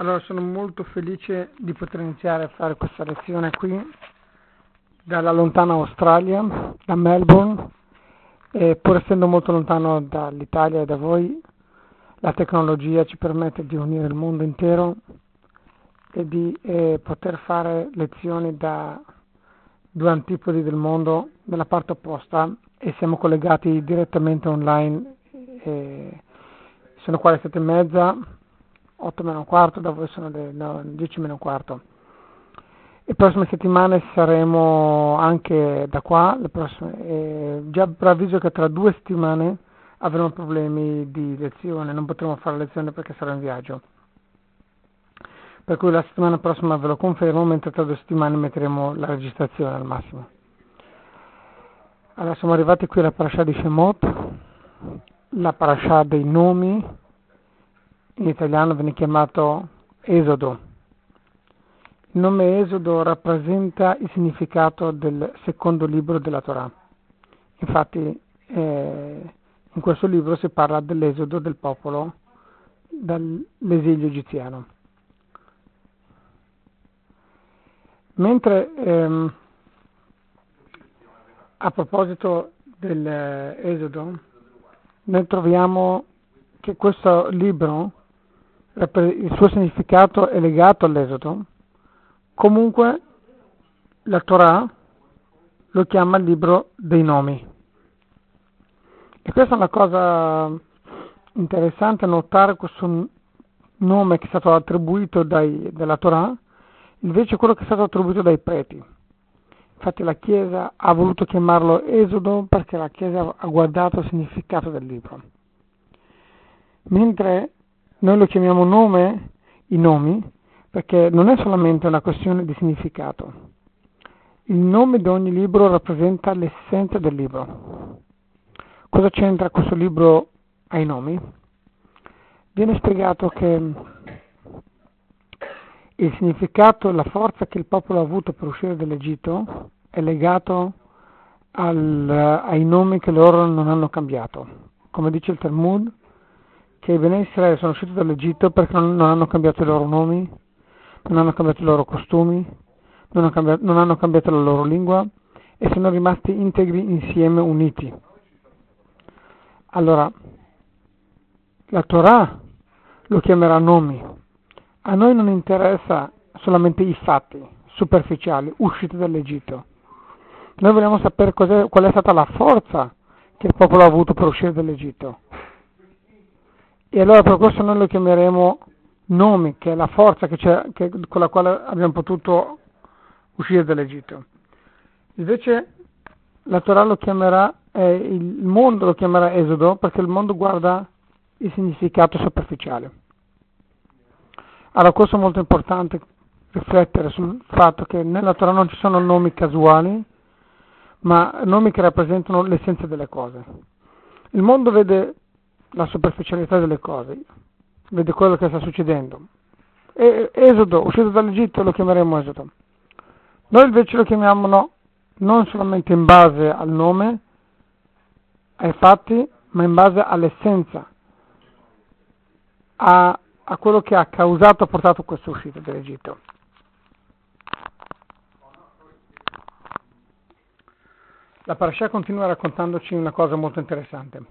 Allora, sono molto felice di poter iniziare a fare questa lezione qui dalla lontana Australia, da Melbourne, e pur essendo molto lontano dall'Italia e da voi, la tecnologia ci permette di unire il mondo intero e di poter fare lezioni da due antipodi del mondo nella parte opposta e siamo collegati direttamente online. Sono qua le 7:30, 8 meno un quarto, da voi sono le 10 meno un quarto. Le prossime settimane saremo anche da qua, già preavviso che tra 2 settimane avremo problemi di lezione, non potremo fare lezione perché sarò in viaggio. Per cui la settimana prossima ve lo confermo, mentre tra 2 settimane metteremo la registrazione al massimo. Allora, siamo arrivati qui alla parasha di Shemot, la parasha dei nomi, in italiano viene chiamato Esodo. Il nome Esodo rappresenta il significato del secondo libro della Torah. Infatti in questo libro si parla dell'esodo del popolo dall'esilio egiziano. Mentre a proposito dell'esodo, noi troviamo che questo libro, il suo significato è legato all'esodo. Comunque la Torah lo chiama il libro dei nomi. E questa è una cosa interessante, notare questo nome che è stato attribuito dalla Torah, invece quello che è stato attribuito dai preti. Infatti la Chiesa ha voluto chiamarlo Esodo perché la Chiesa ha guardato il significato del libro. Mentre noi lo chiamiamo nome, i nomi, perché non è solamente una questione di significato. Il nome di ogni libro rappresenta l'essenza del libro. Cosa c'entra questo libro ai nomi? Viene spiegato che il significato, la forza che il popolo ha avuto per uscire dall'Egitto è legato ai nomi che loro non hanno cambiato. Come dice il Talmud, che i Bnei Israele sono usciti dall'Egitto perché non hanno cambiato i loro nomi, non hanno cambiato i loro costumi, non hanno cambiato la loro lingua e sono rimasti integri insieme, uniti. Allora, la Torah lo chiamerà nomi. A noi non interessa solamente i fatti superficiali, usciti dall'Egitto. Noi vogliamo sapere qual è stata la forza che il popolo ha avuto per uscire dall'Egitto. E allora per questo noi lo chiameremo nomi, che è la forza con la quale abbiamo potuto uscire dall'Egitto. Invece la Torah lo chiamerà, il mondo lo chiamerà Esodo, perché il mondo guarda il significato superficiale. Allora questo è molto importante, riflettere sul fatto che nella Torah non ci sono nomi casuali, ma nomi che rappresentano l'essenza delle cose. Il mondo vede la superficialità delle cose, vede quello che sta succedendo. Esodo, uscito dall'Egitto, lo chiameremo Esodo. Noi invece lo chiamiamo non solamente in base al nome, ai fatti, ma in base all'essenza, a quello che ha causato, ha portato questa uscita dall'Egitto. La parasha continua raccontandoci una cosa molto interessante.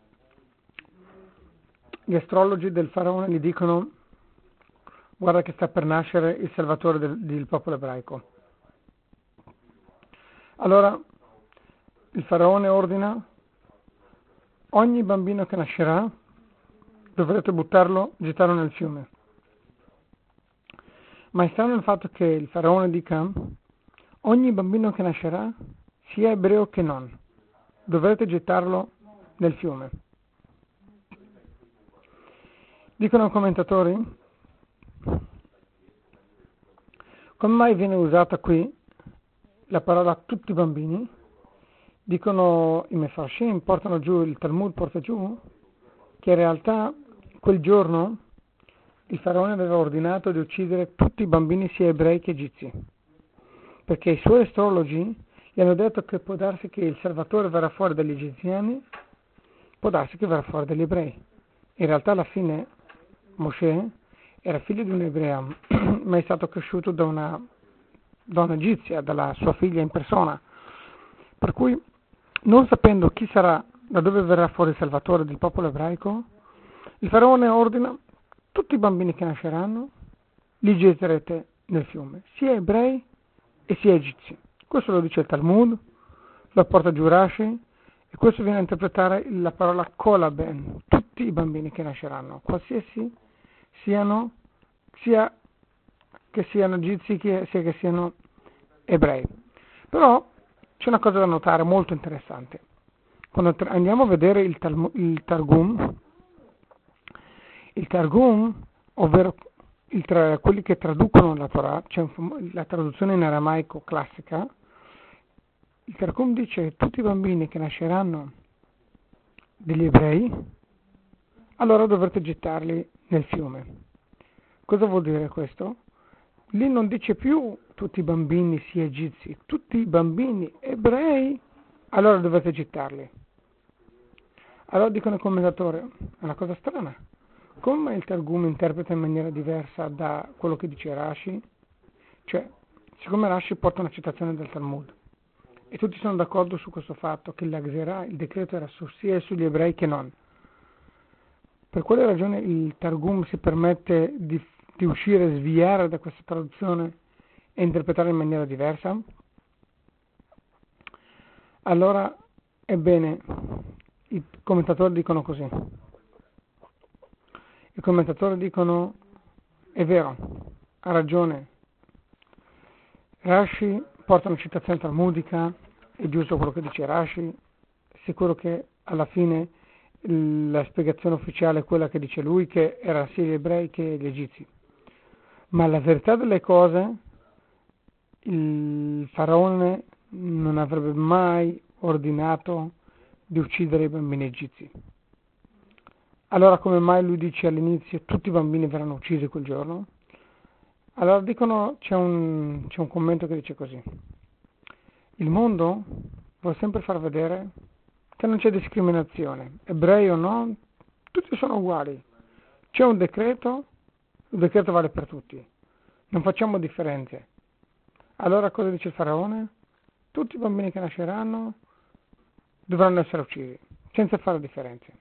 Gli astrologi del faraone gli dicono: guarda che sta per nascere il salvatore del popolo ebraico. Allora il faraone ordina: ogni bambino che nascerà dovrete gettarlo nel fiume. Ma è strano il fatto che il faraone dica: ogni bambino che nascerà, sia ebreo che non, dovrete gettarlo nel fiume. Dicono i commentatori: come mai viene usata qui la parola tutti i bambini? Dicono i Mefarshim, portano giù, il Talmud porta giù, che in realtà quel giorno il faraone aveva ordinato di uccidere tutti i bambini, sia ebrei che egizi, perché i suoi astrologi gli hanno detto che può darsi che il Salvatore verrà fuori dagli egiziani, può darsi che verrà fuori dagli ebrei. In realtà alla fine Mosè era figlio di un'ebrea, ma è stato cresciuto da una donna egizia, dalla sua figlia in persona. Per cui, non sapendo chi sarà, da dove verrà fuori il Salvatore del popolo ebraico, il faraone ordina: tutti i bambini che nasceranno li getterete nel fiume, sia ebrei e sia egizi. Questo lo dice il Talmud, lo porta giù Rashi, e questo viene a interpretare la parola kolaben, tutti i bambini che nasceranno, qualsiasi siano, sia che siano egizi, sia che siano ebrei. Però c'è una cosa da notare molto interessante. Quando andiamo a vedere il Targum, ovvero quelli che traducono la Torah, c'è la traduzione in aramaico classica, il Targum dice che tutti i bambini che nasceranno degli ebrei, allora dovrete gettarli nel fiume. Cosa vuol dire questo? Lì non dice più tutti i bambini sia egizi, tutti i bambini ebrei, allora dovete gettarli. Allora dicono i commentatori, è una cosa strana, come il Targum interpreta in maniera diversa da quello che dice Rashi? Cioè, siccome Rashi porta una citazione del Talmud, e tutti sono d'accordo su questo fatto, che la Gzerà, il decreto era sia sugli ebrei che non. Per quale ragione il Targum si permette di uscire, sviare da questa traduzione e interpretare in maniera diversa? Allora, ebbene, i commentatori dicono così. I commentatori dicono: è vero, ha ragione. Rashi porta una citazione talmudica, è giusto quello che dice Rashi, sicuro che alla fine la spiegazione ufficiale è quella che dice lui, che era sia gli ebrei che gli egizi. Ma la verità delle cose, il faraone non avrebbe mai ordinato di uccidere i bambini egizi. Allora come mai lui dice all'inizio tutti i bambini verranno uccisi quel giorno? Allora dicono, c'è un commento che dice così: il mondo vuole sempre far vedere che non c'è discriminazione, ebrei o no, tutti sono uguali, c'è un decreto, il decreto vale per tutti, non facciamo differenze. Allora cosa dice il faraone? Tutti i bambini che nasceranno dovranno essere uccisi, senza fare differenze.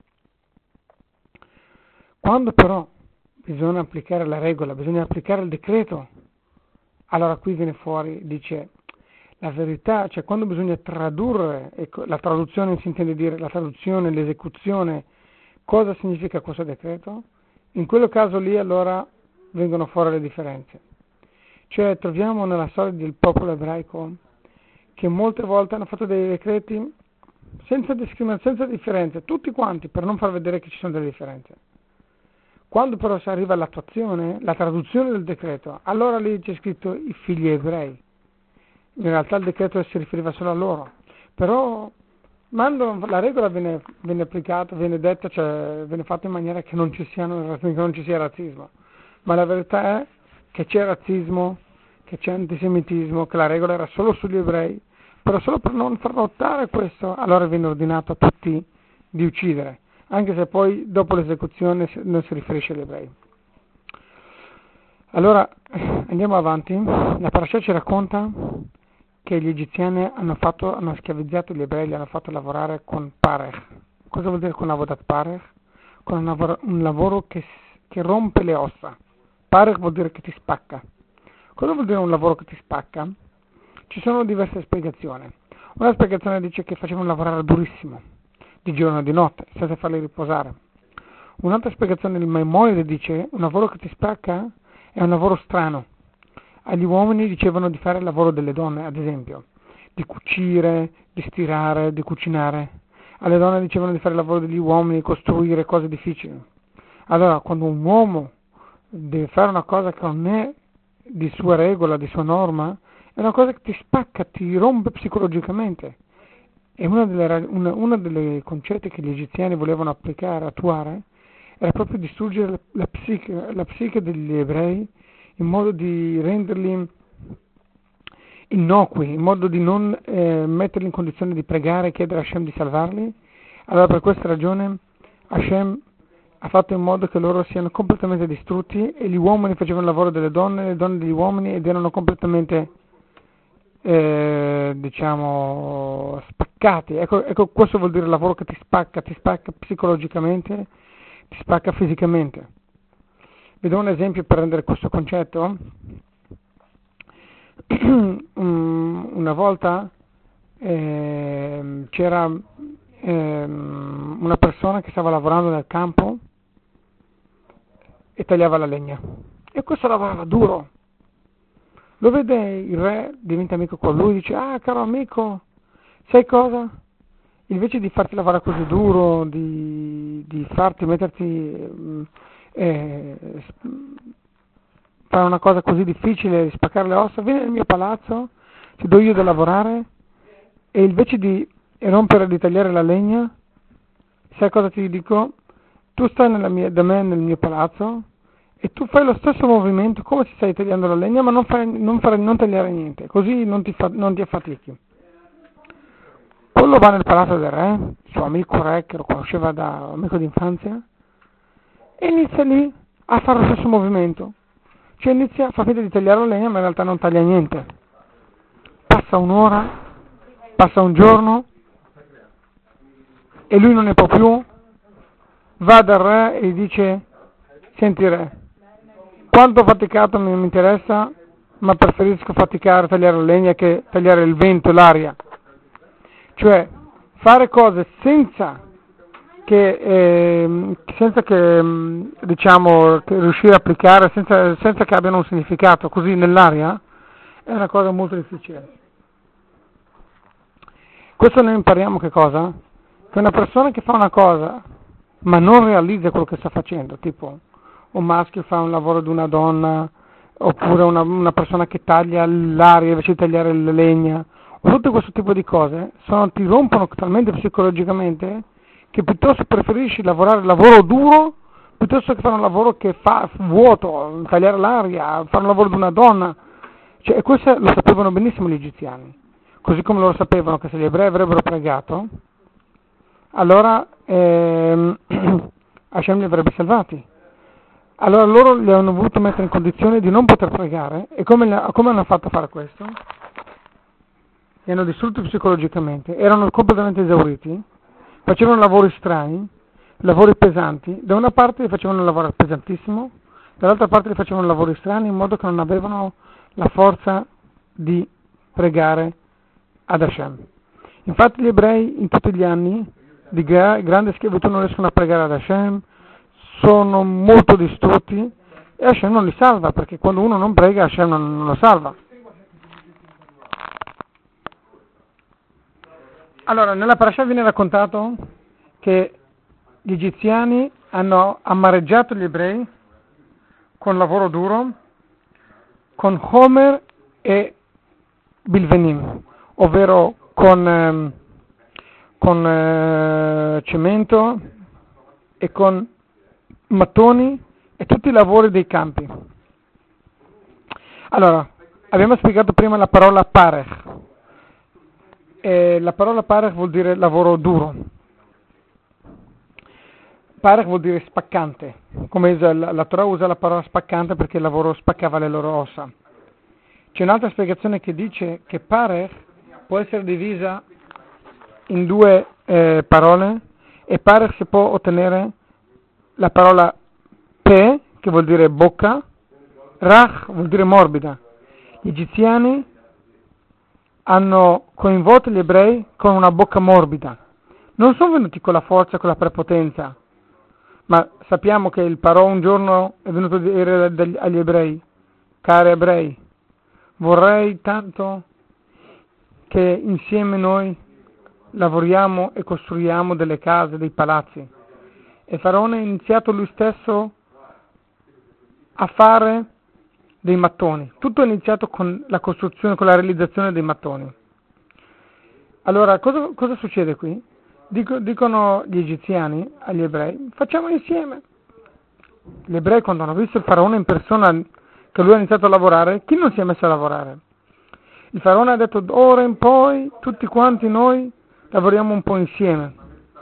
Quando però bisogna applicare la regola, bisogna applicare il decreto, allora qui viene fuori, dice, la verità, cioè quando bisogna tradurre, ecco, la traduzione si intende dire la traduzione, l'esecuzione, cosa significa questo decreto? In quel caso lì allora vengono fuori le differenze. Cioè troviamo nella storia del popolo ebraico che molte volte hanno fatto dei decreti senza discriminazione, senza differenze, tutti quanti, per non far vedere che ci sono delle differenze. Quando però si arriva all'attuazione, la traduzione del decreto, allora lì c'è scritto i figli ebrei. In realtà il decreto si riferiva solo a loro, però la regola viene applicata, viene detta, cioè viene fatta in maniera che non ci sia razzismo, ma la verità è che c'è razzismo, che c'è antisemitismo, che la regola era solo sugli ebrei, però solo per non far notare questo, allora viene ordinato a tutti di uccidere, anche se poi dopo l'esecuzione non si riferisce agli ebrei. Allora andiamo avanti, la parasha ci racconta che gli egiziani hanno schiavizzato gli ebrei, li hanno fatto lavorare con parech. Cosa vuol dire con avodat parech? Con un lavoro che rompe le ossa. Parech vuol dire che ti spacca. Cosa vuol dire un lavoro che ti spacca? Ci sono diverse spiegazioni. Una spiegazione dice che facevano lavorare durissimo, di giorno e di notte, senza farli riposare. Un'altra spiegazione, il Maimonide, dice un lavoro che ti spacca è un lavoro strano. Agli uomini dicevano di fare il lavoro delle donne, ad esempio, di cucire, di stirare, di cucinare. Alle donne dicevano di fare il lavoro degli uomini, di costruire cose difficili. Allora, quando un uomo deve fare una cosa che non è di sua regola, di sua norma, è una cosa che ti spacca, ti rompe psicologicamente. E una delle concetti che gli egiziani volevano applicare, attuare, era proprio distruggere la psiche degli ebrei, in modo di renderli innocui, in modo di non metterli in condizione di pregare e chiedere a Hashem di salvarli. Allora per questa ragione Hashem ha fatto in modo che loro siano completamente distrutti e gli uomini facevano il lavoro delle donne, le donne degli uomini ed erano completamente, diciamo, spaccati. Ecco, questo vuol dire lavoro che ti spacca psicologicamente, ti spacca fisicamente. Vi do un esempio per rendere questo concetto. Una volta c'era una persona che stava lavorando nel campo e tagliava la legna e questo lavorava duro. Lo vede il re, diventa amico con lui, dice: ah, caro amico, sai cosa? Invece di farti lavorare così duro, di farti metterti fare una cosa così difficile, di spaccare le ossa, vieni nel mio palazzo, ti do io da lavorare e invece di rompere, di tagliare la legna, sai cosa ti dico? Tu stai da me nel mio palazzo e tu fai lo stesso movimento come se stai tagliando la legna, ma non tagliare niente, così non ti affatichi. Quello va nel palazzo del re, il suo amico re che lo conosceva da amico d'infanzia, e inizia lì a fare lo stesso movimento. Cioè inizia a far finta di tagliare la legna, ma in realtà non taglia niente. Passa un'ora, passa un giorno, e lui non ne può più, va dal re e gli dice: senti re, quanto ho faticato non mi interessa, ma preferisco faticare a tagliare la legna che tagliare il vento, l'aria. Cioè fare cose senza che diciamo che riuscire a applicare senza che abbiano un significato così nell'aria è una cosa molto difficile. Questo noi impariamo che cosa? Che una persona che fa una cosa ma non realizza quello che sta facendo, tipo un maschio fa un lavoro di una donna, oppure una persona che taglia l'aria invece di tagliare la legna, o tutto questo tipo di cose ti rompono talmente psicologicamente che piuttosto preferisci lavorare il lavoro duro piuttosto che fare un lavoro che fa vuoto, tagliare l'aria, fare un lavoro di una donna. Cioè, e questo lo sapevano benissimo gli egiziani, così come loro sapevano che se gli ebrei avrebbero pregato, allora Hashem li avrebbe salvati. Allora loro li hanno voluto mettere in condizione di non poter pregare, e come hanno fatto a fare questo? Li hanno distrutti psicologicamente, erano completamente esauriti, facevano lavori strani, lavori pesanti, da una parte li facevano lavorare pesantissimo, dall'altra parte li facevano lavori strani in modo che non avevano la forza di pregare ad Hashem. Infatti gli ebrei in tutti gli anni di grande schiavitù non riescono a pregare ad Hashem, sono molto distrutti e Hashem non li salva, perché quando uno non prega Hashem non lo salva. Allora, nella parasha viene raccontato che gli egiziani hanno amareggiato gli ebrei con lavoro duro, con Homer e Bilvenim, ovvero con cemento e con mattoni e tutti i lavori dei campi. Allora, abbiamo spiegato prima la parola parech. La parola parech vuol dire lavoro duro. Parech vuol dire spaccante, come la Torah usa la parola spaccante perché il lavoro spaccava le loro ossa. C'è un'altra spiegazione che dice che parech può essere divisa in due parole, e parech si può ottenere la parola pe, che vuol dire bocca, rach vuol dire morbida. Gli egiziani hanno coinvolto gli ebrei con una bocca morbida. Non sono venuti con la forza, con la prepotenza, ma sappiamo che il Parò un giorno è venuto a dire agli ebrei: cari ebrei, vorrei tanto che insieme noi lavoriamo e costruiamo delle case, dei palazzi. E Faraone ha iniziato lui stesso a fare dei mattoni. Tutto è iniziato con la costruzione, con la realizzazione dei mattoni. Allora, cosa succede qui? Dicono gli egiziani agli ebrei: facciamo insieme. Gli ebrei, quando hanno visto il Faraone in persona, che lui ha iniziato a lavorare, chi non si è messo a lavorare? Il Faraone ha detto: d'ora in poi tutti quanti noi lavoriamo un po' insieme.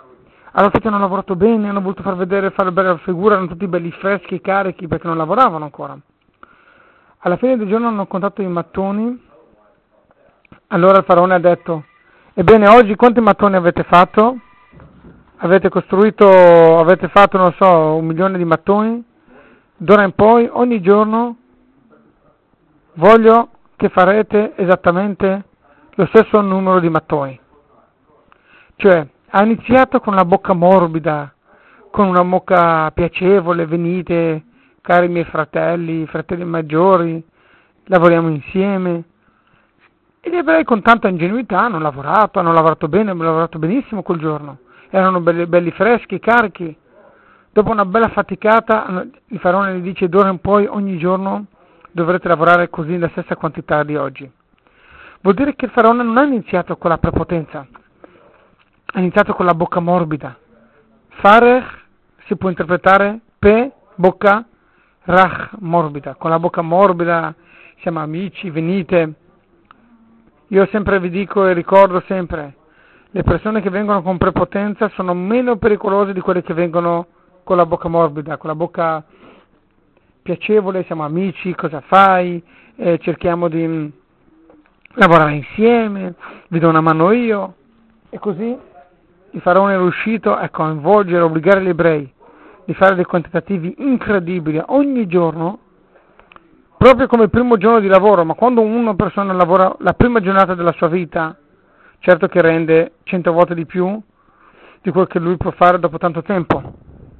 Allora tutti hanno lavorato bene, hanno voluto fare bella figura, erano tutti belli freschi, carichi, perché non lavoravano ancora. Alla fine del giorno hanno contato i mattoni, allora il faraone ha detto: ebbene, oggi quanti mattoni avete fatto? Avete fatto, non so, 1 milione di mattoni? D'ora in poi, ogni giorno, voglio che farete esattamente lo stesso numero di mattoni. Cioè, ha iniziato con la bocca morbida, con una bocca piacevole: venite, cari miei fratelli maggiori, lavoriamo insieme. E gli ebrei con tanta ingenuità hanno lavorato bene, hanno lavorato benissimo quel giorno. Erano belli freschi, carichi. Dopo una bella faticata, il faraone gli dice: d'ora in poi ogni giorno dovrete lavorare così la stessa quantità di oggi. Vuol dire che il faraone non ha iniziato con la prepotenza, ha iniziato con la bocca morbida. Farech si può interpretare bocca, rach, morbida. Con la bocca morbida siamo amici, venite. Io sempre vi dico e ricordo sempre: le persone che vengono con prepotenza sono meno pericolose di quelle che vengono con la bocca morbida, con la bocca piacevole: siamo amici, cosa fai? Cerchiamo di lavorare insieme, vi do una mano io. E così il faraone è riuscito a coinvolgere, a obbligare gli ebrei di fare dei quantitativi incredibili ogni giorno, proprio come il primo giorno di lavoro. Ma quando una persona lavora la prima giornata della sua vita, certo che rende 100 volte di più di quel che lui può fare dopo tanto tempo.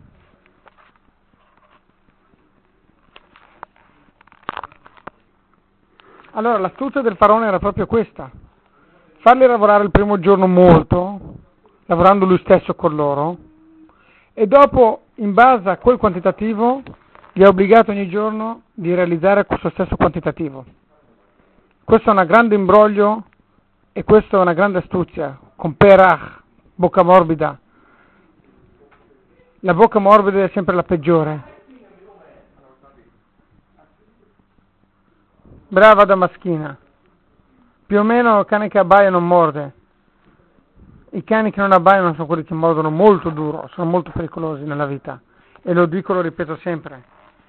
Allora l'astuzia del faraone era proprio questa: farli lavorare il primo giorno molto, lavorando lui stesso con loro, e dopo, in base a quel quantitativo, li ha obbligato ogni giorno di realizzare questo stesso quantitativo. Questo è un grande imbroglio e questa è una grande astuzia, con perach, bocca morbida. La bocca morbida è sempre la peggiore. Brava Damaschina. Più o meno il cane che abbaia non morde. I cani che non abbaiano sono quelli che mordono molto duro, sono molto pericolosi nella vita. E lo dico, lo ripeto sempre.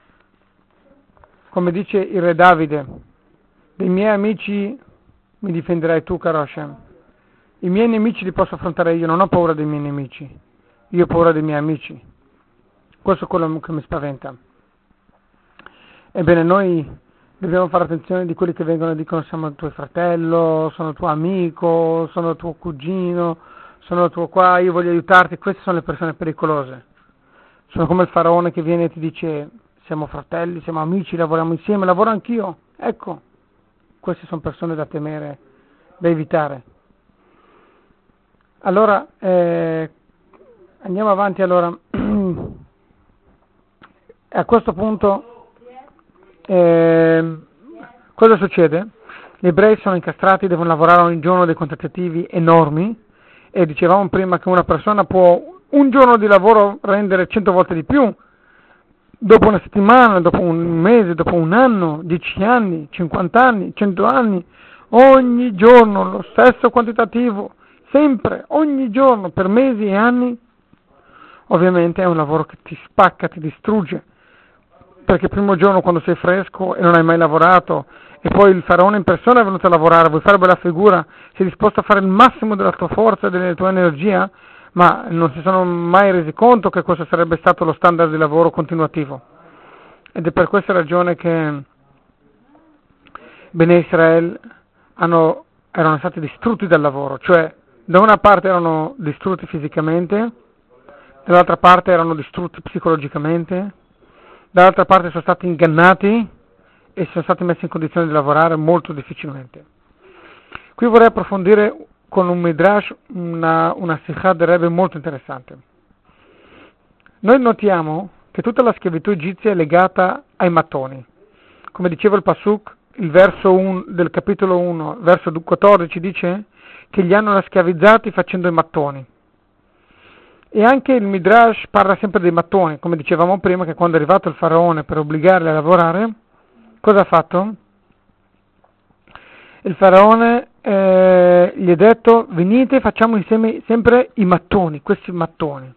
Come dice il re Davide: dei miei amici mi difenderai tu, caro Hashem. I miei nemici li posso affrontare io, non ho paura dei miei nemici, io ho paura dei miei amici. Questo è quello che mi spaventa. Ebbene, noi dobbiamo fare attenzione di quelli che vengono e dicono: siamo tuo fratello, sono tuo amico, sono tuo cugino, sono tuo qua, io voglio aiutarti. Queste sono le persone pericolose. Sono come il faraone che viene e ti dice: siamo fratelli, siamo amici, lavoriamo insieme, lavoro anch'io. Ecco, queste sono persone da temere, da evitare. Allora, andiamo avanti. Allora, a questo punto cosa succede? Gli ebrei sono incastrati, devono lavorare ogni giorno dei quantitativi enormi, e dicevamo prima che una persona può un giorno di lavoro rendere 100 volte di più, dopo una settimana, dopo un mese, dopo un anno, 10 anni, 50 anni, 100 anni, ogni giorno lo stesso quantitativo, sempre, ogni giorno, per mesi e anni. Ovviamente è un lavoro che ti spacca, ti distrugge, perché il primo giorno, quando sei fresco e non hai mai lavorato, e poi il faraone in persona è venuto a lavorare, vuoi fare bella figura, sei disposto a fare il massimo della tua forza e della tua energia, ma non si sono mai resi conto che questo sarebbe stato lo standard di lavoro continuativo. Ed è per questa ragione che Bnei Israel erano stati distrutti dal lavoro, cioè da una parte erano distrutti fisicamente, dall'altra parte erano distrutti psicologicamente, dall'altra parte sono stati ingannati e sono stati messi in condizione di lavorare molto difficilmente. Qui vorrei approfondire con un midrash una sikha del Rebbe molto interessante. Noi notiamo che tutta la schiavitù egizia è legata ai mattoni. Come diceva il Pasuk, il verso 1 del capitolo 1, verso 14, dice che li hanno schiavizzati facendo i mattoni. E anche il Midrash parla sempre dei mattoni, come dicevamo prima, che quando è arrivato il faraone per obbligarli a lavorare, cosa ha fatto? Il faraone gli è detto: venite, facciamo insieme sempre i mattoni, questi mattoni.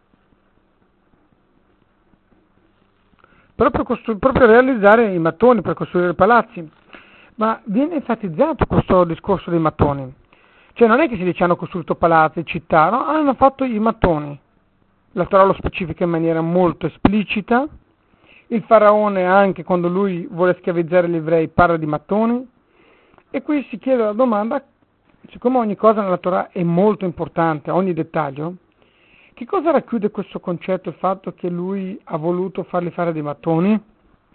Proprio realizzare i mattoni per costruire i palazzi. Ma viene enfatizzato questo discorso dei mattoni. Cioè non è che si dice hanno costruito palazzi, città, no? Hanno fatto i mattoni. La Torah lo specifica in maniera molto esplicita. Il faraone, anche quando lui vuole schiavizzare gli ebrei, parla di mattoni. E qui si chiede la domanda, siccome ogni cosa nella Torah è molto importante, ogni dettaglio, che cosa racchiude questo concetto, il fatto che lui ha voluto farli fare dei mattoni?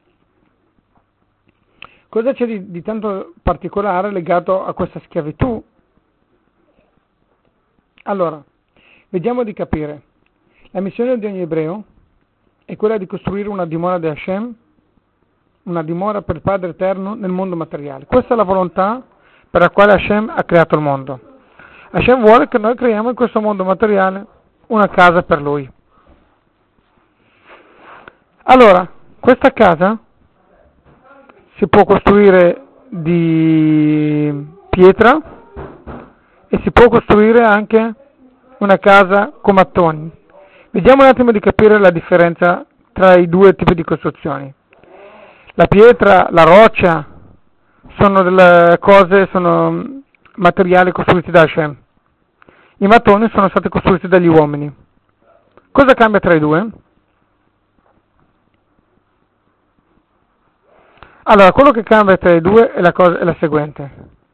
Cosa c'è di tanto particolare legato a questa schiavitù? Allora, vediamo di capire. La missione di ogni ebreo è quella di costruire una dimora di Hashem, una dimora per il Padre Eterno nel mondo materiale. Questa è la volontà per la quale Hashem ha creato il mondo. Hashem vuole che noi creiamo in questo mondo materiale una casa per Lui. Allora, questa casa si può costruire di pietra e si può costruire anche una casa con mattoni. Vediamo un attimo di capire la differenza tra i due tipi di costruzioni. La pietra, la roccia sono delle cose, sono materiali costruiti da Hashem. I mattoni sono stati costruiti dagli uomini. Cosa cambia tra i due? Allora, quello che cambia tra i due è la seguente.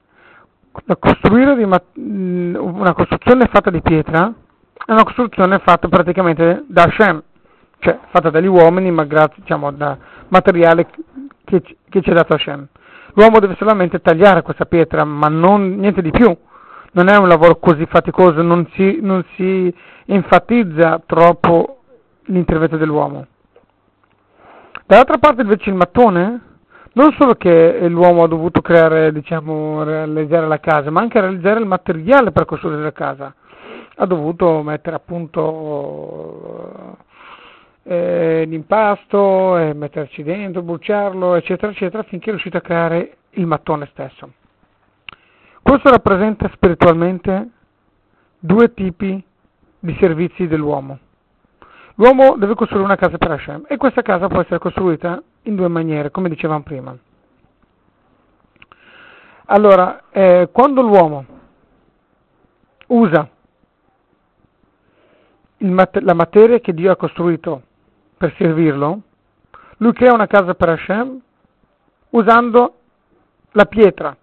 Una costruzione fatta di pietra è una costruzione fatta praticamente da Hashem, cioè fatta dagli uomini, ma grazie, diciamo, da materiale che ci ha dato Hashem. L'uomo deve solamente tagliare questa pietra, ma niente di più. Non è un lavoro così faticoso, non si enfatizza troppo l'intervento dell'uomo. Dall'altra parte invece il mattone, non solo che l'uomo ha dovuto creare, realizzare la casa, ma anche realizzare il materiale per costruire la casa. Ha dovuto mettere a punto l'impasto, metterci dentro, bruciarlo, eccetera, eccetera, finché è riuscito a creare il mattone stesso. Questo rappresenta spiritualmente due tipi di servizi dell'uomo. L'uomo deve costruire una casa per Hashem e questa casa può essere costruita in due maniere, come dicevamo prima. Allora, quando l'uomo usa la materia che Dio ha costruito per servirlo, lui crea una casa per Hashem usando la pietra.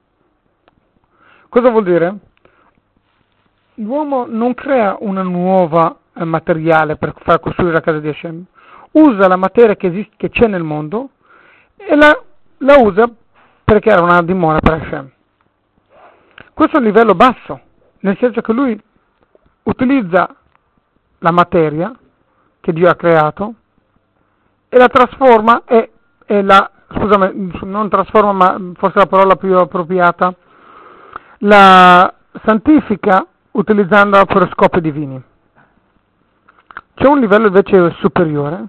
Cosa vuol dire? L'uomo non crea una nuova materiale per far costruire la casa di Hashem, usa la materia che c'è nel mondo e la usa per creare una dimora per Hashem. Questo è un livello basso, nel senso che lui utilizza la materia che Dio ha creato e la trasforma non trasforma, ma forse la parola più appropriata, la santifica utilizzandola per scopi divini. C'è un livello invece superiore,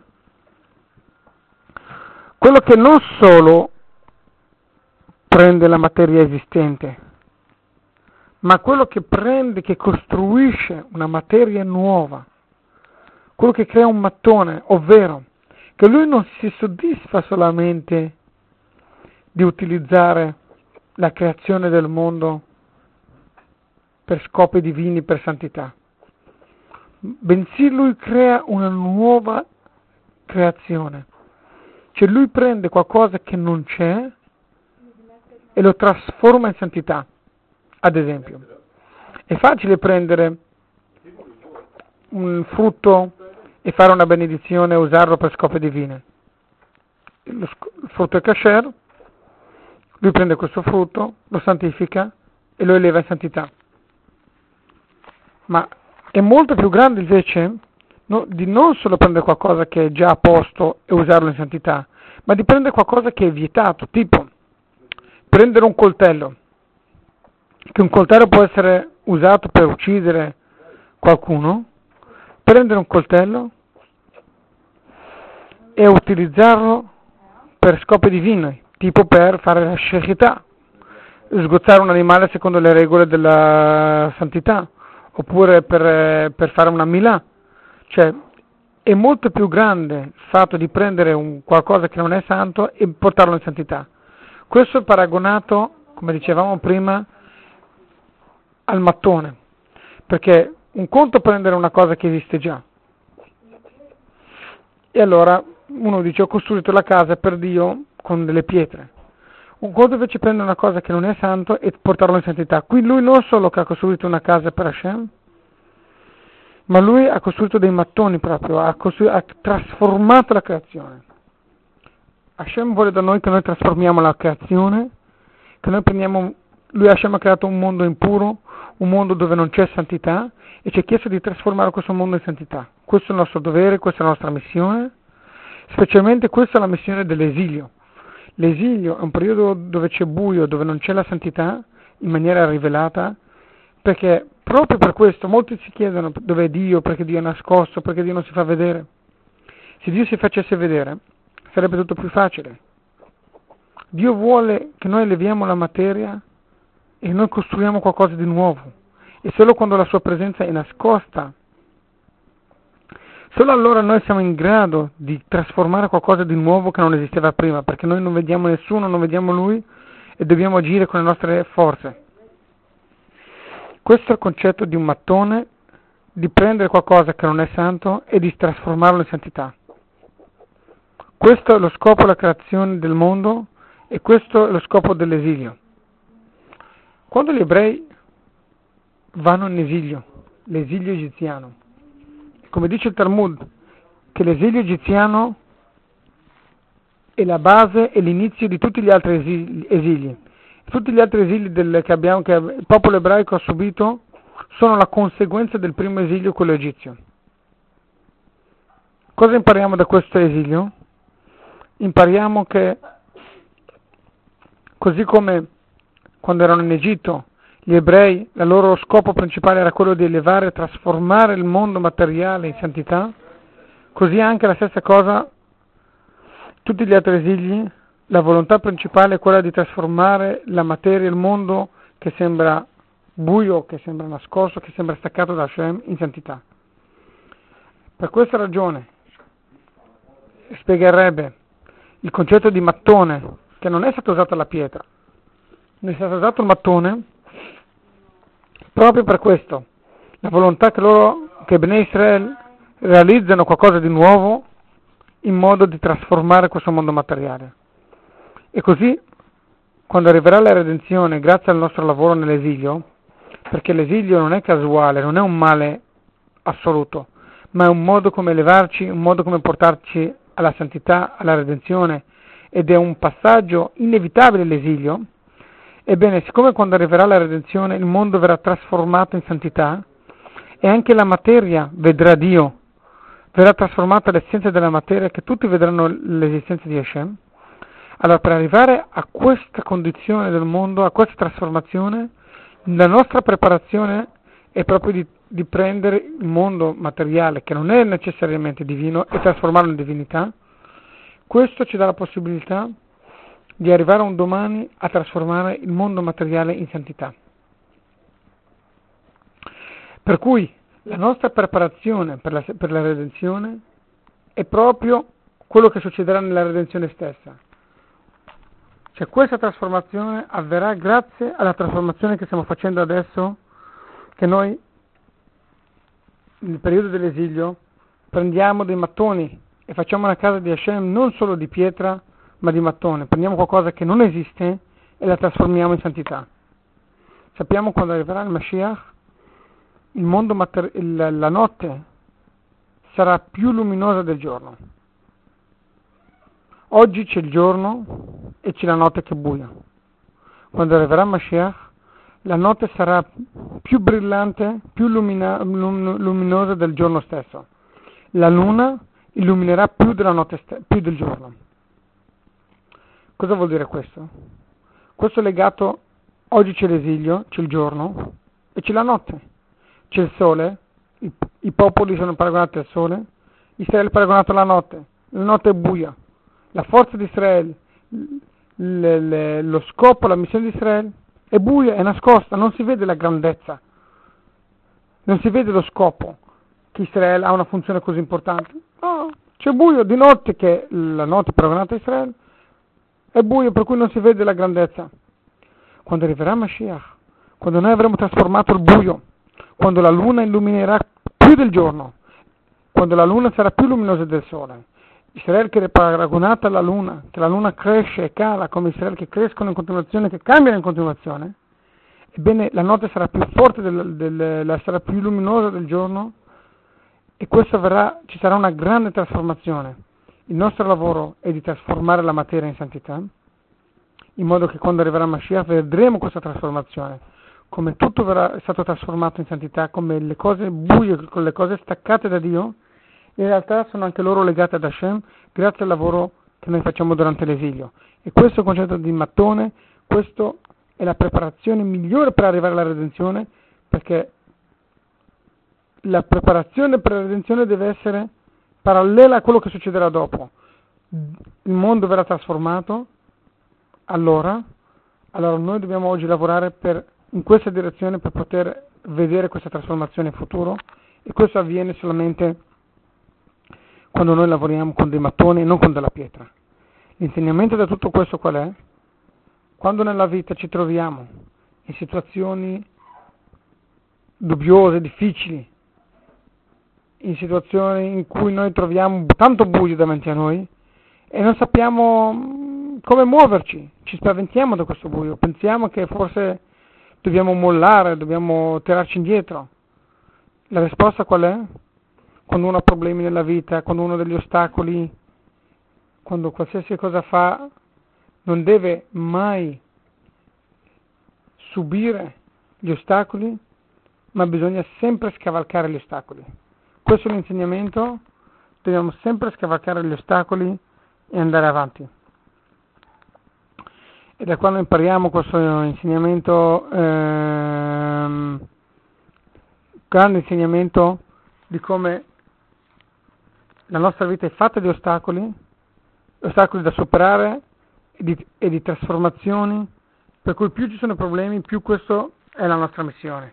quello che non solo prende la materia esistente, ma quello che costruisce una materia nuova, quello che crea un mattone, ovvero che lui non si soddisfa solamente di utilizzare la creazione del mondo per scopi divini, per santità, bensì lui crea una nuova creazione. Cioè lui prende qualcosa che non c'è e lo trasforma in santità. Ad esempio, è facile prendere un frutto e fare una benedizione e usarlo per scopi divini. Il frutto è kasher, lui prende questo frutto, lo santifica e lo eleva in santità. Ma è molto più grande invece di non solo prendere qualcosa che è già a posto e usarlo in santità, ma di prendere qualcosa che è vietato, tipo prendere un coltello, che un coltello può essere usato per uccidere qualcuno, prendere un coltello e utilizzarlo per scopi divini, tipo per fare la shechità, sgozzare un animale secondo le regole della santità, oppure per fare una milà. Cioè, è molto più grande il fatto di prendere un qualcosa che non è santo e portarlo in santità. Questo è paragonato, come dicevamo prima, al mattone, perché un conto è prendere una cosa che esiste già, e allora uno dice ho costruito la casa per Dio con delle pietre. Un conto invece è prendere una cosa che non è santo e portarlo in santità. Qui lui non solo che ha costruito una casa per Hashem, ma lui ha costruito dei mattoni proprio, ha trasformato la creazione. Hashem vuole da noi che noi trasformiamo la creazione, che noi prendiamo, lui Hashem ha creato un mondo impuro, un mondo dove non c'è santità, e ci ha chiesto di trasformare questo mondo in santità. Questo è il nostro dovere, questa è la nostra missione, specialmente questa è la missione dell'esilio. L'esilio è un periodo dove c'è buio, dove non c'è la santità in maniera rivelata, perché proprio per questo molti si chiedono dove è Dio, perché Dio è nascosto, perché Dio non si fa vedere. Se Dio si facesse vedere sarebbe tutto più facile. Dio vuole che noi leviamo la materia e noi costruiamo qualcosa di nuovo, e solo quando la sua presenza è nascosta, solo allora noi siamo in grado di trasformare qualcosa di nuovo che non esisteva prima, perché noi non vediamo nessuno, non vediamo Lui e dobbiamo agire con le nostre forze. Questo è il concetto di un mattone, di prendere qualcosa che non è santo e di trasformarlo in santità. Questo è lo scopo della creazione del mondo e questo è lo scopo dell'esilio. Quando gli ebrei vanno in esilio, l'esilio egiziano, come dice il Talmud, che l'esilio egiziano è la base e l'inizio di tutti gli altri esili. Tutti gli altri esili che il popolo ebraico ha subito sono la conseguenza del primo esilio, quello egizio. Cosa impariamo da questo esilio? Impariamo che, così come quando erano in Egitto, gli ebrei, il loro scopo principale era quello di elevare e trasformare il mondo materiale in santità, così anche la stessa cosa, tutti gli altri esili, la volontà principale è quella di trasformare la materia, il mondo che sembra buio, che sembra nascosto, che sembra staccato da Hashem, in santità. Per questa ragione spiegherebbe il concetto di mattone, che non è stato usato la pietra, ne è stato usato il mattone proprio per questo, la volontà che Bnei Israel realizzano qualcosa di nuovo in modo di trasformare questo mondo materiale. E così, quando arriverà la redenzione, grazie al nostro lavoro nell'esilio, perché l'esilio non è casuale, non è un male assoluto, ma è un modo come elevarci, un modo come portarci alla santità, alla redenzione, ed è un passaggio inevitabile l'esilio. Ebbene, siccome quando arriverà la redenzione il mondo verrà trasformato in santità e anche la materia vedrà Dio, verrà trasformata l'essenza della materia, che tutti vedranno l'esistenza di Hashem, allora per arrivare a questa condizione del mondo, a questa trasformazione, la nostra preparazione è proprio di prendere il mondo materiale, che non è necessariamente divino, e trasformarlo in divinità. Questo ci dà la possibilità di arrivare un domani a trasformare il mondo materiale in santità. Per cui la nostra preparazione per la redenzione è proprio quello che succederà nella redenzione stessa. Cioè questa trasformazione avverrà grazie alla trasformazione che stiamo facendo adesso, che noi nel periodo dell'esilio prendiamo dei mattoni e facciamo una casa di Hashem non solo di pietra, ma di mattone. Prendiamo qualcosa che non esiste e la trasformiamo in santità. Sappiamo quando arriverà il Mashiach, il mondo la notte sarà più luminosa del giorno. Oggi c'è il giorno e c'è la notte che è buia. Quando arriverà il Mashiach, la notte sarà più brillante, più luminosa del giorno stesso. La luna illuminerà più della notte più del giorno. Cosa vuol dire questo? Questo è legato, oggi c'è l'esilio, c'è il giorno e c'è la notte. C'è il sole, i popoli sono paragonati al sole, Israele è paragonato alla notte, la notte è buia. La forza di Israele, lo scopo, la missione di Israele è buia, è nascosta, non si vede la grandezza, non si vede lo scopo che Israele ha una funzione così importante. No, c'è buio di notte, che la notte paragonata a Israele è buio, per cui non si vede la grandezza. Quando arriverà Mashiach, quando noi avremo trasformato il buio, quando la luna illuminerà più del giorno, quando la luna sarà più luminosa del sole, Israele che è paragonata alla luna, che la luna cresce e cala come Israele che crescono in continuazione, che cambiano in continuazione, ebbene la notte sarà più forte, sarà più luminosa del giorno, e questo avverrà, ci sarà una grande trasformazione. Il nostro lavoro è di trasformare la materia in santità, in modo che quando arriverà Mashiach vedremo questa trasformazione, come tutto è stato trasformato in santità, come le cose buie, con le cose staccate da Dio, in realtà sono anche loro legate ad Hashem, grazie al lavoro che noi facciamo durante l'esilio. E questo concetto di mattone, questo è la preparazione migliore per arrivare alla redenzione, perché la preparazione per la redenzione deve essere parallela a quello che succederà dopo. Il mondo verrà trasformato, allora noi dobbiamo oggi lavorare in questa direzione per poter vedere questa trasformazione in futuro, e questo avviene solamente quando noi lavoriamo con dei mattoni e non con della pietra. L'insegnamento da tutto questo qual è? Quando nella vita ci troviamo in situazioni dubbiose, difficili, in situazioni in cui noi troviamo tanto buio davanti a noi e non sappiamo come muoverci, ci spaventiamo da questo buio, pensiamo che forse dobbiamo mollare, dobbiamo tirarci indietro. La risposta qual è? Quando uno ha problemi nella vita, quando uno ha degli ostacoli, quando qualsiasi cosa fa, non deve mai subire gli ostacoli, ma bisogna sempre scavalcare gli ostacoli. Questo è l'insegnamento, dobbiamo sempre scavalcare gli ostacoli e andare avanti. E da quando impariamo questo insegnamento, grande insegnamento di come la nostra vita è fatta di ostacoli da superare e di trasformazioni, per cui più ci sono problemi, più questo è la nostra missione.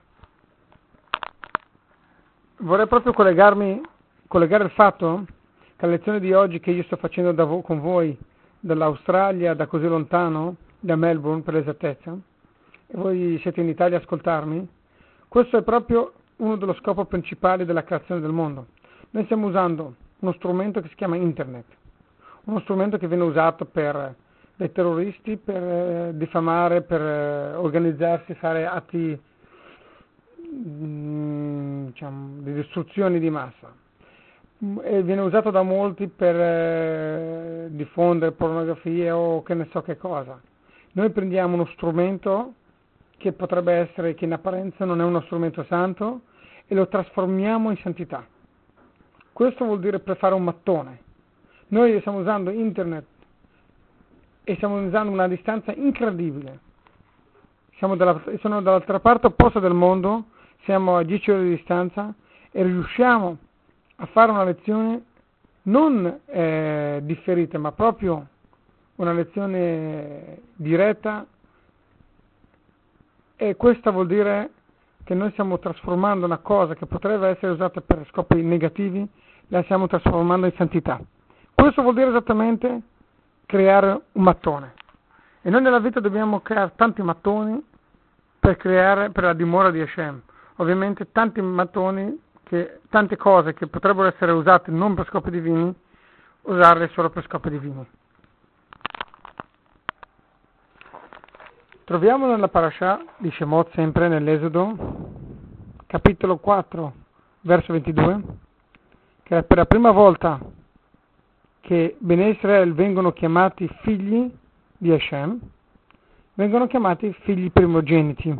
Vorrei proprio collegare il fatto che la lezione di oggi che io sto facendo con voi dall'Australia, da così lontano, da Melbourne per l'esattezza, e voi siete in Italia a ascoltarmi, questo è proprio uno dello scopi principali della creazione del mondo. Noi stiamo usando uno strumento che si chiama Internet, uno strumento che viene usato dai terroristi per diffamare, per organizzarsi, fare atti di distruzione di massa, e viene usato da molti per diffondere pornografia o che ne so che cosa. Noi prendiamo uno strumento che potrebbe essere, che in apparenza non è uno strumento santo, e lo trasformiamo in santità. Questo vuol dire per fare un mattone. Noi stiamo usando Internet e stiamo usando una distanza incredibile. Sono dall'altra parte opposta del mondo, siamo a 10 ore di distanza e riusciamo a fare una lezione non differita, ma proprio una lezione diretta, e questo vuol dire che noi stiamo trasformando una cosa che potrebbe essere usata per scopi negativi, la stiamo trasformando in santità. Questo vuol dire esattamente creare un mattone. E noi nella vita dobbiamo creare tanti mattoni per la dimora di Hashem. Ovviamente tanti mattoni, tante cose che potrebbero essere usate non per scopi divini, usarle solo per scopi divini. Troviamo nella parasha di Shemot, sempre nell'Esodo, capitolo 4, verso 22, che per la prima volta che Bnei Israel vengono chiamati figli di Hashem, vengono chiamati figli primogeniti.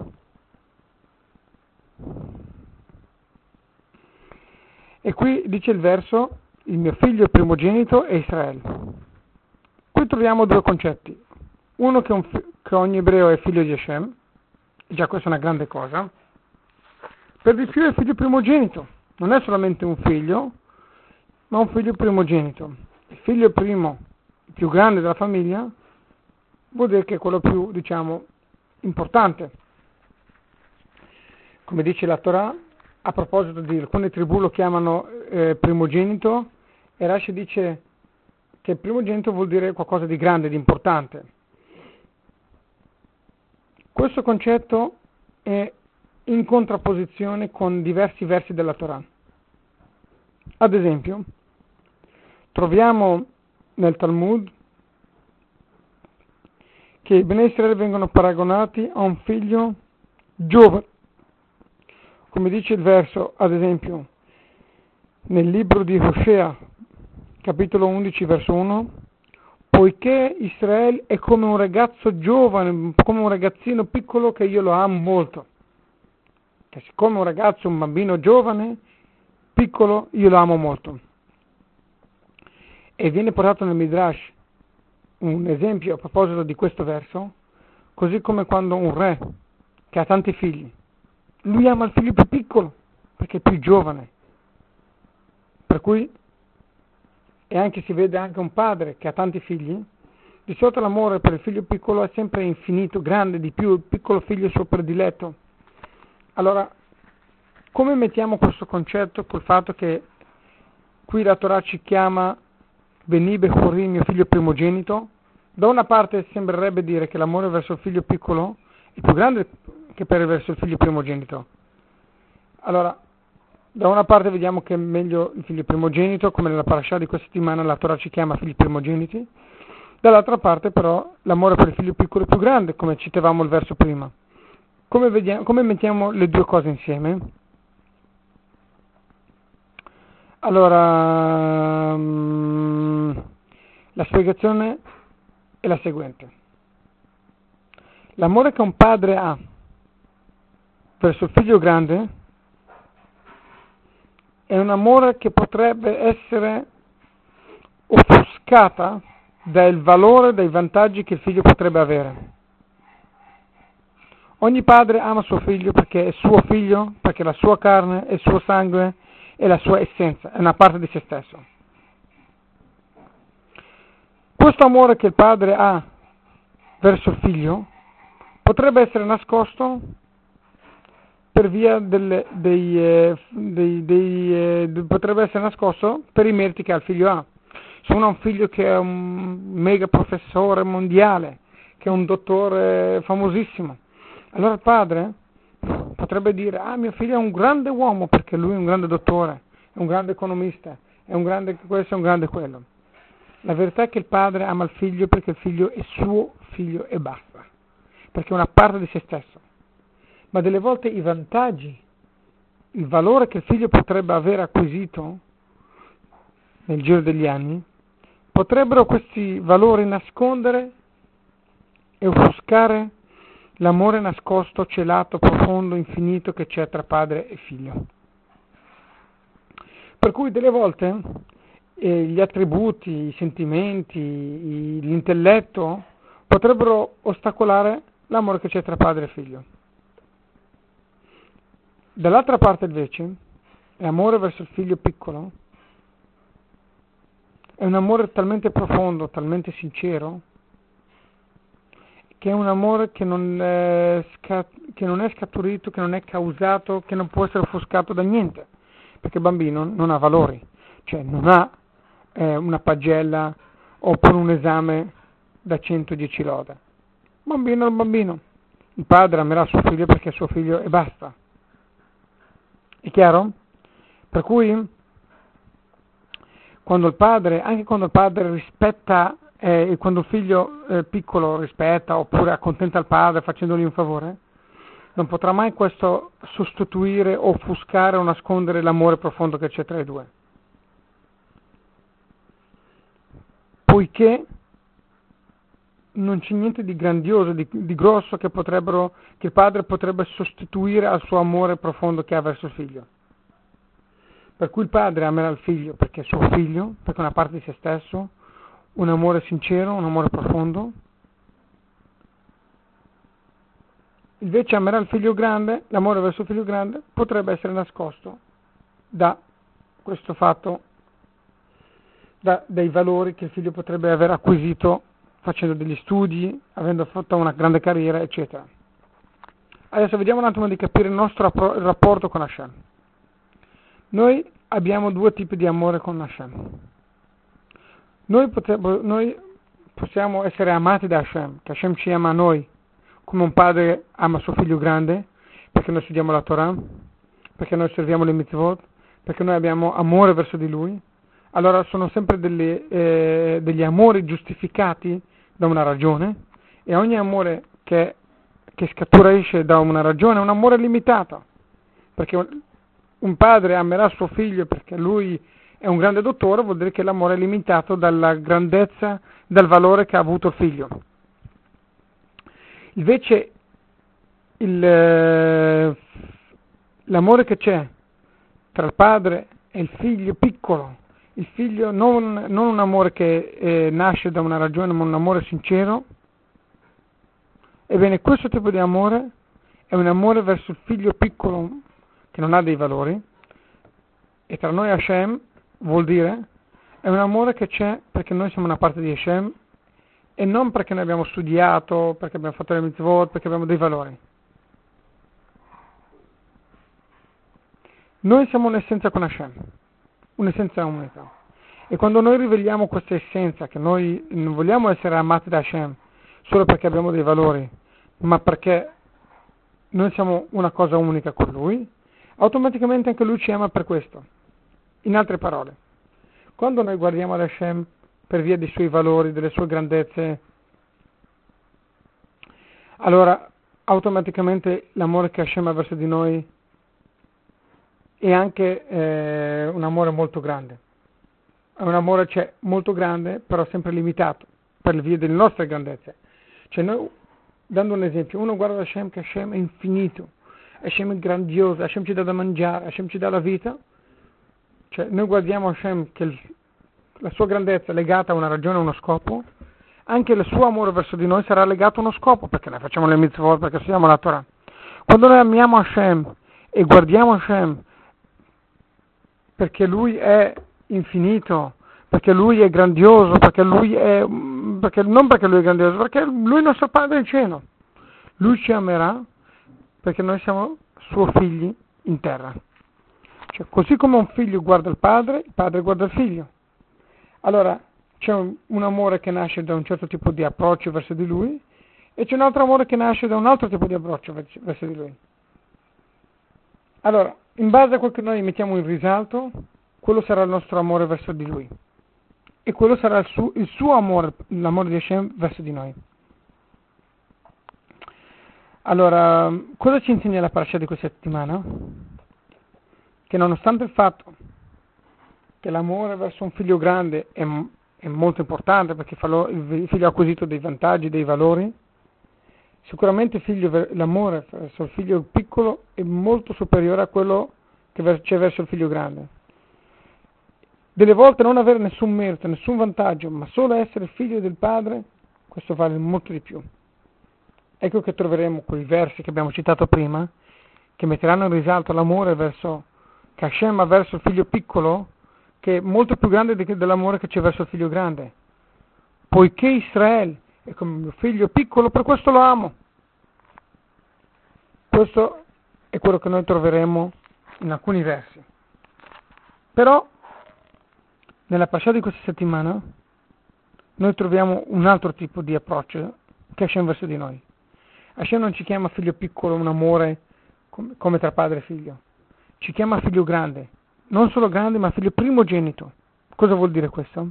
E qui dice il verso: il mio figlio primogenito è Israele. Qui troviamo due concetti. Uno che ogni ebreo è figlio di Hashem, e già questa è una grande cosa. Per di più è figlio primogenito, non è solamente un figlio, ma un figlio primogenito. Il figlio primo, il più grande della famiglia, vuol dire che è quello più, importante. Come dice la Torah, a proposito di alcune tribù lo chiamano primogenito, e Rashi dice che primogenito vuol dire qualcosa di grande, di importante. Questo concetto è in contrapposizione con diversi versi della Torah. Ad esempio, troviamo nel Talmud che i Bnei Israele vengono paragonati a un figlio giovane. Come dice il verso, ad esempio, nel libro di Osea, capitolo 11, verso 1, poiché Israele è come un ragazzo giovane, come un ragazzino piccolo che io lo amo molto. Che siccome un ragazzo, un bambino giovane, piccolo, io lo amo molto. E viene portato nel Midrash un esempio a proposito di questo verso, così come quando un re che ha tanti figli, lui ama il figlio più piccolo perché è più giovane, per cui, e anche si vede anche un padre che ha tanti figli, di solito l'amore per il figlio piccolo è sempre infinito, grande, di più, il piccolo figlio è il suo prediletto. Allora, come mettiamo questo concetto col fatto che qui la Torah ci chiama Beni Bechorim, mio figlio primogenito? Da una parte sembrerebbe dire che l'amore verso il figlio piccolo è più grande che verso il figlio primogenito. Allora, da una parte vediamo che è meglio il figlio primogenito, come nella parasha di questa settimana la Torah ci chiama figli primogeniti, dall'altra parte però l'amore per il figlio piccolo è più grande, come citavamo il verso prima. Come mettiamo le due cose insieme? Allora, la spiegazione è la seguente. L'amore che un padre ha verso il figlio grande è un amore che potrebbe essere offuscata dal valore, dai vantaggi che il figlio potrebbe avere. Ogni padre ama suo figlio perché è suo figlio, perché è la sua carne, è il suo sangue, è la sua essenza, è una parte di se stesso. Questo amore che il padre ha verso il figlio potrebbe essere nascosto per via potrebbe essere nascosto per i meriti che il figlio ha. Se uno ha un figlio che è un mega professore mondiale, che è un dottore famosissimo, allora il padre potrebbe dire: ah, mio figlio è un grande uomo perché lui è un grande dottore, è un grande economista, è un grande questo, è un grande quello. La verità è che il padre ama il figlio perché il figlio è suo figlio e basta, perché è una parte di se stesso. Ma delle volte i vantaggi, il valore che il figlio potrebbe aver acquisito nel giro degli anni, potrebbero questi valori nascondere e offuscare l'amore nascosto, celato, profondo, infinito che c'è tra padre e figlio. Per cui delle volte gli attributi, i sentimenti, l'intelletto potrebbero ostacolare l'amore che c'è tra padre e figlio. Dall'altra parte invece, l'amore verso il figlio piccolo è un amore talmente profondo, talmente sincero, che è un amore che non è scaturito, che non è causato, che non può essere offuscato da niente, perché il bambino non ha valori, cioè non ha una pagella oppure un esame da 110 lode. Bambino è un bambino, il padre amerà suo figlio perché è suo figlio e basta. È chiaro? Per cui anche quando il padre rispetta, quando il figlio piccolo rispetta oppure accontenta il padre facendogli un favore, non potrà mai questo sostituire, offuscare o nascondere l'amore profondo che c'è tra i due. Poiché non c'è niente di grandioso, di grosso che il padre potrebbe sostituire al suo amore profondo che ha verso il figlio. Per cui il padre amerà il figlio perché è suo figlio, perché è una parte di se stesso, un amore sincero, un amore profondo. Invece amerà il figlio grande, l'amore verso il figlio grande potrebbe essere nascosto da questo fatto, dai valori che il figlio potrebbe aver acquisito facendo degli studi, avendo fatto una grande carriera, eccetera. Adesso vediamo un attimo di capire il nostro rapporto con Hashem. Noi abbiamo due tipi di amore con Hashem. Noi possiamo essere amati da Hashem, che Hashem ci ama a noi, come un padre ama suo figlio grande, perché noi studiamo la Torah, perché noi serviamo le mitzvot, perché noi abbiamo amore verso di Lui. Allora sono sempre degli amori giustificati da una ragione, e ogni amore che scaturisce da una ragione è un amore limitato, perché un padre amerà suo figlio perché lui è un grande dottore, vuol dire che l'amore è limitato dalla grandezza, dal valore che ha avuto il figlio. Invece l'amore che c'è tra il padre e il figlio piccolo, il figlio non un amore che nasce da una ragione, ma un amore sincero, ebbene questo tipo di amore è un amore verso il figlio piccolo che non ha dei valori, e tra noi e Hashem vuol dire è un amore che c'è perché noi siamo una parte di Hashem e non perché noi abbiamo studiato, perché abbiamo fatto le mitzvot, perché abbiamo dei valori. Noi siamo un'essenza con Hashem, un'essenza unica, e quando noi riveliamo questa essenza, che noi non vogliamo essere amati da Hashem solo perché abbiamo dei valori, ma perché noi siamo una cosa unica con Lui, automaticamente anche Lui ci ama per questo. In altre parole, quando noi guardiamo ad Hashem per via dei Suoi valori, delle Sue grandezze, allora automaticamente l'amore che Hashem ha verso di noi è anche un amore molto grande. È un amore molto grande, però sempre limitato, per via delle nostre grandezze. Cioè noi, dando un esempio, uno guarda Hashem che Hashem è infinito, Hashem è grandioso, Hashem ci dà da mangiare, Hashem ci dà la vita. Cioè noi guardiamo Hashem che la sua grandezza è legata a una ragione, a uno scopo, anche il suo amore verso di noi sarà legato a uno scopo, perché noi facciamo le mitzvot, perché studiamo la Torah. Quando noi amiamo Hashem e guardiamo Hashem perché Lui è infinito, perché Lui è grandioso, perché non perché Lui è grandioso, perché Lui è il nostro Padre in cielo. Lui ci amerà perché noi siamo Suoi figli in terra. Cioè, così come un figlio guarda il padre guarda il figlio. Allora c'è un amore che nasce da un certo tipo di approccio verso di Lui, e c'è un altro amore che nasce da un altro tipo di approccio verso di Lui. Allora, in base a quel che noi mettiamo in risalto, quello sarà il nostro amore verso di Lui, e quello sarà il suo amore, l'amore di Hashem verso di noi. Allora, cosa ci insegna la parasha di questa settimana? Che nonostante il fatto che l'amore verso un figlio grande è molto importante, perché il figlio ha acquisito dei vantaggi, dei valori, sicuramente l'amore verso il figlio piccolo è molto superiore a quello che c'è verso il figlio grande. Delle volte non avere nessun merito, nessun vantaggio, ma solo essere figlio del padre, questo vale molto di più. Ecco che troveremo quei versi che abbiamo citato prima, che metteranno in risalto l'amore che Hashem ha verso il figlio piccolo, che è molto più grande dell'amore che c'è verso il figlio grande. Poiché Israele è come mio figlio piccolo, per questo lo amo. Questo è quello che noi troveremo in alcuni versi. Però, nella parasha di questa settimana, noi troviamo un altro tipo di approccio che Hashem verso di noi. Hashem non ci chiama figlio piccolo, un amore come tra padre e figlio. Ci chiama figlio grande, non solo grande, ma figlio primogenito. Cosa vuol dire questo?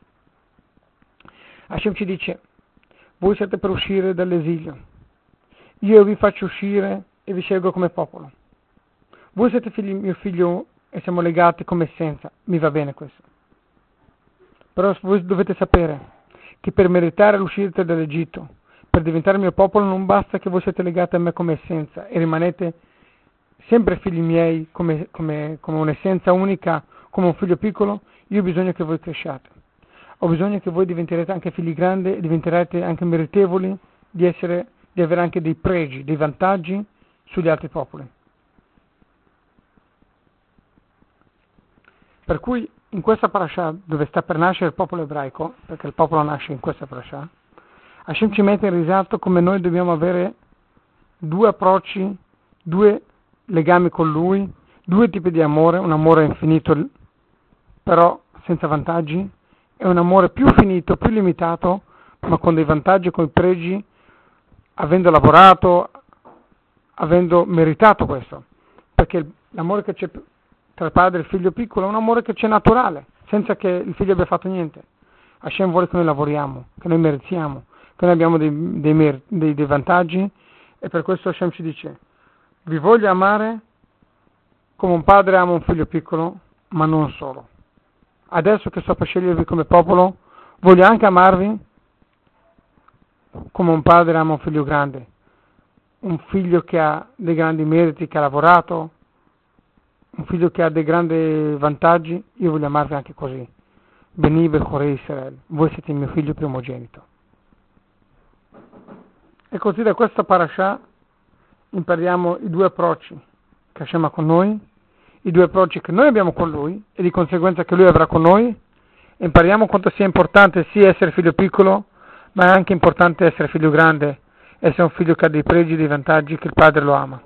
Hashem ci dice: voi siete per uscire dall'esilio, io vi faccio uscire e vi scelgo come popolo. Voi siete mio figlio e siamo legati come essenza, mi va bene questo. Però voi dovete sapere che per meritare l'uscita dall'Egitto, per diventare mio popolo, non basta che voi siete legati a me come essenza e rimanete sempre figli miei come un'essenza unica, come un figlio piccolo. Io ho bisogno che voi cresciate. Ho bisogno che voi diventerete anche figli grandi e diventerete anche meritevoli di avere anche dei pregi, dei vantaggi sugli altri popoli. Per cui in questa parasha, dove sta per nascere il popolo ebraico, perché il popolo nasce in questa parasha, Hashem ci mette in risalto come noi dobbiamo avere due approcci, due legami con Lui, due tipi di amore, un amore infinito però senza vantaggi, e un amore più finito, più limitato, ma con dei vantaggi, con i pregi, avendo lavorato, avendo meritato questo. Perché l'amore che c'è tra padre e figlio piccolo è un amore che c'è naturale, senza che il figlio abbia fatto niente. Hashem vuole che noi lavoriamo, che noi meritiamo, che noi abbiamo dei vantaggi, e per questo Hashem ci dice: vi voglio amare come un padre ama un figlio piccolo, ma non solo. Adesso che sto per scegliervi come popolo, voglio anche amarvi come un padre ama un figlio grande, un figlio che ha dei grandi meriti, che ha lavorato, un figlio che ha dei grandi vantaggi. Io voglio amarvi anche così. Beni Bechorei Israel, voi siete il mio figlio primogenito. E così da questa parasha impariamo i due approcci che Hashem ha con noi, i due approcci che noi abbiamo con Lui, e di conseguenza che Lui avrà con noi, e impariamo quanto sia importante sia essere figlio piccolo, ma è anche importante essere figlio grande, essere un figlio che ha dei pregi e dei vantaggi, che il padre lo ama.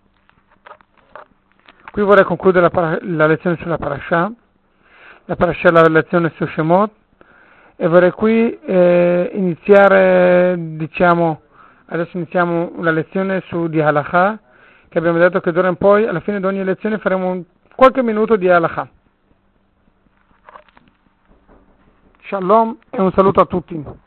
Qui vorrei concludere la lezione sulla parasha, la lezione su Shemot, e vorrei qui iniziare, adesso iniziamo la lezione di Halakha, che abbiamo detto che d'ora in poi, alla fine di ogni lezione, faremo qualche minuto di Halakha. Shalom e un saluto a tutti.